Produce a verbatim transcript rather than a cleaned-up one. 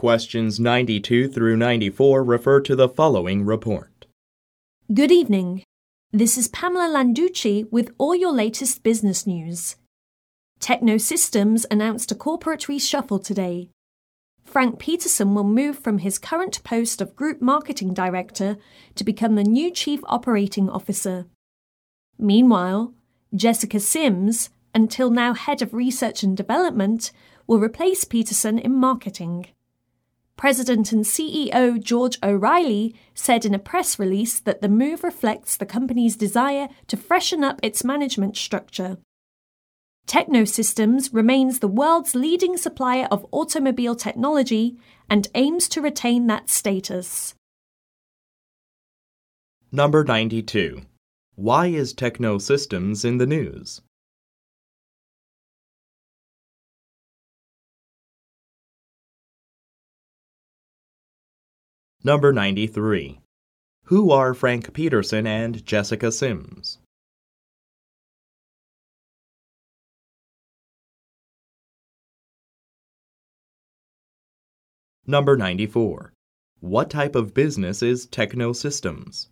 Questions ninety-two through ninety-four refer to the following report. Good evening. This is Pamela Landucci with all your latest business news. Technosystems announced a corporate reshuffle today. Frank Peterson will move from his current post of Group Marketing Director to become the new Chief Operating Officer. Meanwhile, Jessica Sims, until now Head of Research and Development, will replace Peterson in marketing. President and C E O George O'Reilly said in a press release that the move reflects the company's desire to freshen up its management structure. Technosystems remains the world's leading supplier of automobile technology and aims to retain that status. Number ninety-two. Why is Technosystems in the news? Number ninety-three. Who are Frank Peterson and Jessica Sims? Number ninety-four. What type of business is Technosystems?